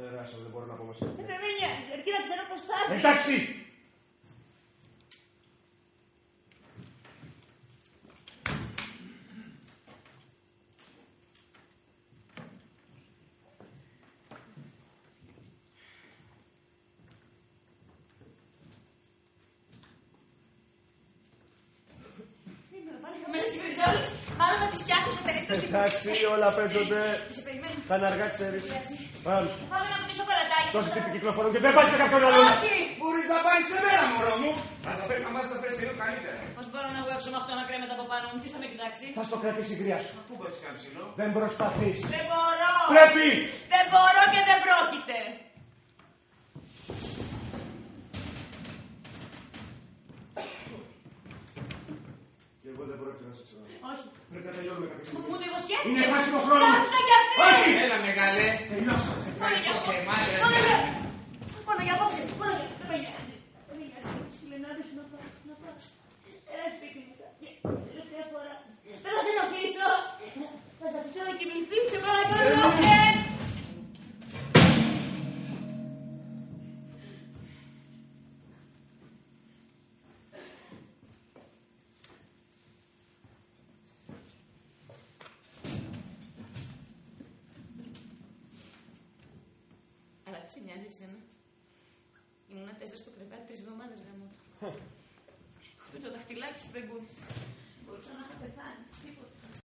περάσω, δεν μπορώ να πω μέσα. Δεν με νοιάζει, αρκεί να ξέρω πώς θα έρθει. Εντάξει! Μάλλον θα τις φτιάχνω σε περίπτωση. Εντάξει, όλα παίζονται. Σε περιμένω. Θα είναι αργά, ξέρεις. Πάμε. Πάμε να πετύσω παρατάκι. Τόσοι τύποι κυκλοφορούν και δεν πάει σε κάποιον άλλον. Όχι! Μπορείς να πάει σε μέρα, μωρό μου. Αλλά πρέπει να μάθεις να φέρεις λίγο καλύτερα. Πώς μπορώ να βγω έξω με αυτό να κρέμεται από πάνω μου, ποιος θα με κοιτάξει. Θα στο κρατήσει η γριά σου. Πού μπορείς να κάνεις ψηλό. Δεν προσπαθείς. Δεν μπορώ! Πρέπει! Δεν μπορώ και δεν πρόκειται! Και εγώ δεν πρόκειται να σε ξέρω. Όχι. Πρέπει να τελειώνουμε κάποια στιγμή. Μου το υποσχέθηκες. Είναι χάσιμο χρόνο. Άκουσα κι αυτή. Όχι! Έλα, μεγάλε. Τελειώσαμε. Μόνο για Ευχαριστώ και απόψε. μάλιστα. Μόνο για- Μόνο για απόψε. Μόνο για- Δεν με νοιάζει. Δεν με νοιάζει. Τις φιλενάδες να πάω. Να πάω. Έλα σπίτι μου. Τελευταία φορά. Δεν θα σε ενοχλήσω. Θα σε αφήσω να κοιμηθείς. Σε παρακαλώ. Αλλά τι σε νοιάζει εσένα. Ήμουνα 4 στο κρεβάτι 3 εβδομάδες γαμώ. Ούτε το δαχτυλάκι σου δεν κούνησε. Μπορούσα να είχα πεθάνει. Τίποτα.